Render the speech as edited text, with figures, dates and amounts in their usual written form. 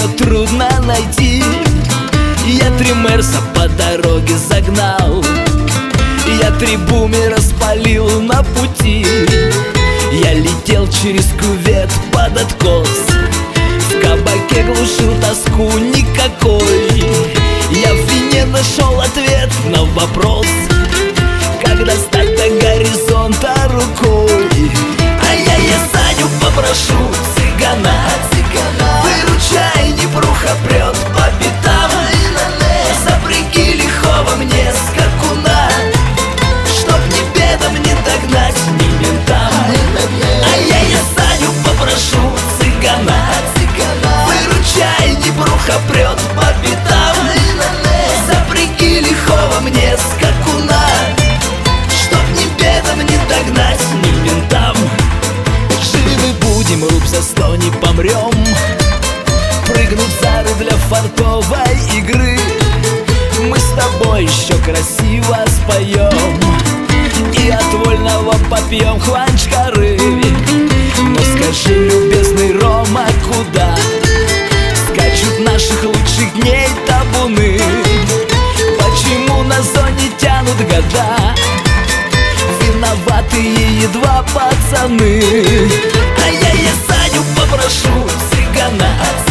трудно найти. Я 3 мерса по дороге загнал, я 3 бумера спалил на пути. Я летел через кювет под откос, в кабаке глушил тоску никакой. Я в вине нашел ответ на вопрос, как достать до горизонта рукой. А я Саню попрошу, цыгана, выручай, Днепруха прет по пятам. Запряги лихого мне скакуна, чтоб ни бедам не догнать, ни ментам. А я Саню попрошу, цыгана, выручай, Днепруха прет по пятам. Запряги лихого мне скакуна, чтоб ни бедам не догнать, ни ментам. Живы будем, руб за 100 не помрем, прыгнуть в зары для фартовой игры. Мы с тобой еще красиво споем и от вольного попьем хванчкары. Но скажи, любезный Рома, куда скачут наших лучших дней табуны? Почему на зоне тянут года виноватые едва пацаны? А я Саню попрошу, цыгана,